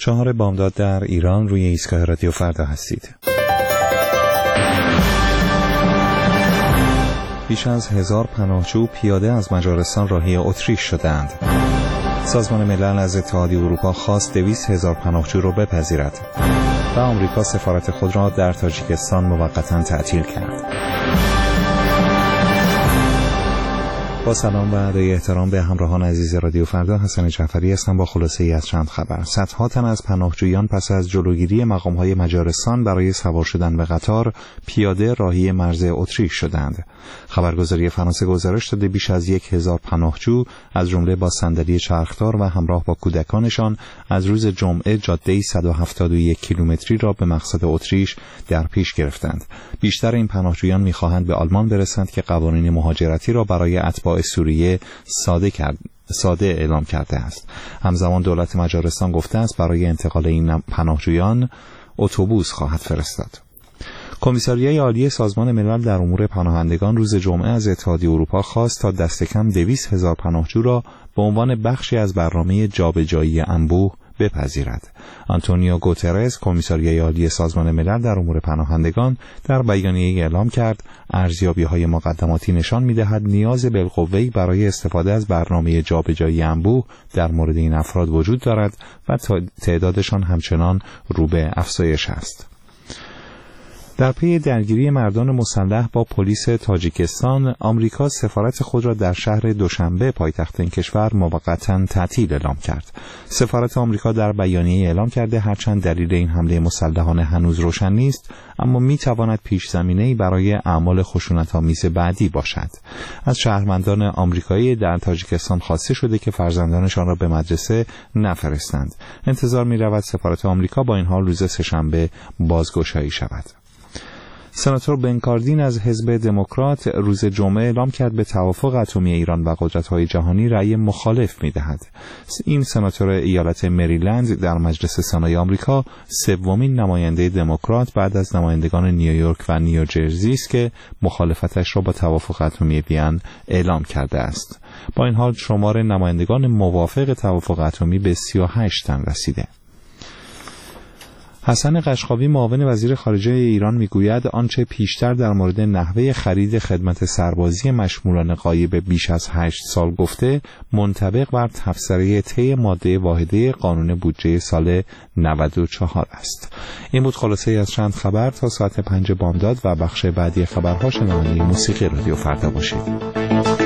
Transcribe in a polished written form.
4 بامداد در ایران روی ایستگاه رادیو فردا هستید. بیش از 1000 پناهجو پیاده از مجارستان راهی اتریش شدند. سازمان ملل از اتحادیه اروپا خواست 200,000 پناهجو را بپذیرد و آمریکا سفارت خود را در تاجیکستان موقتا تعطیل کرد. با سلام و ادای احترام به همراهان عزیز رادیو فردا، حسن جعفری هستم با خلاصه ای از چند خبر. صدها تن از پناهجویان پس از جلوگیری مقام‌های مجارستان برای سوار شدن به قطار پیاده راهی مرز اتریش شدند. خبرگزاری فرانسه گزارش داده بیش از 1000 پناهجو از جمله با صندلی چرخدار و همراه با کودکانشان از روز جمعه جاده 171 کیلومتری را به مقصد اتریش در پیش گرفتند. بیشتر این پناهجویان می‌خواهند به آلمان برسند که قوانین مهاجرتی را برای اتباع سوریه ساده اعلام کرده است. همزمان دولت مجارستان گفته است برای انتقال این پناهجویان اتوبوس خواهد فرستاد. کمیساریای عالی سازمان ملل در امور پناهندگان روز جمعه از اتحادیه اروپا خواست تا دست کم 200,000 پناهجو را به عنوان بخشی از برنامه جابجایی انبوه بپذیرد. آنتونیو گوترز، کمیساریای عالی سازمان ملل در امور پناهندگان، در بیانیه‌ای اعلام کرد ارزیابی‌های مقدماتی نشان می‌دهد نیاز بالقوه‌ای برای استفاده از برنامه جابجایی انبوه در مورد این افراد وجود دارد و تعدادشان همچنان رو به افزایش است. در پی درگیری مردان مسلح با پلیس تاجیکستان، آمریکا سفارت خود را در شهر دوشنبه پایتخت این کشور موقتا تعطیل اعلام کرد. سفارت آمریکا در بیانیه اعلام کرده هرچند دلیل این حمله مسلحانه هنوز روشن نیست، اما میتواند پیش زمینه‌ای برای اعمال خشونت‌آمیز بعدی باشد. از شهروندان آمریکایی در تاجیکستان خواسته شده که فرزندانشان را به مدرسه نفرستند. انتظار می‌رود سفارت آمریکا با این حال روز سه‌شنبه بازگشایی شود. سناتور بن کاردین از حزب دموکرات روز جمعه اعلام کرد به توافق اتمی ایران و قدرت‌های جهانی رأی مخالف می‌دهد. این سناتور ایالت مریلند در مجلس سنای آمریکا سومین نماینده دموکرات بعد از نمایندگان نیویورک و نیوجرسی است که مخالفتش را با توافق اتمی وین اعلام کرده است. با این حال شمار نمایندگان موافق توافق اتمی به 38 تن رسیده. حسن قشقاوی معاون وزیر خارجه ایران میگوید آنچه پیشتر در مورد نحوه خرید خدمت سربازی مشمولان غایب بیش از 8 سال گفته منطبق بر تفسیری طی ماده واحده قانون بودجه سال 94 است. این بود خلاصه از چند خبر. تا ساعت 5 بامداد و بخش بعدی خبرها شنونده موسیقی رادیو فردا باشید.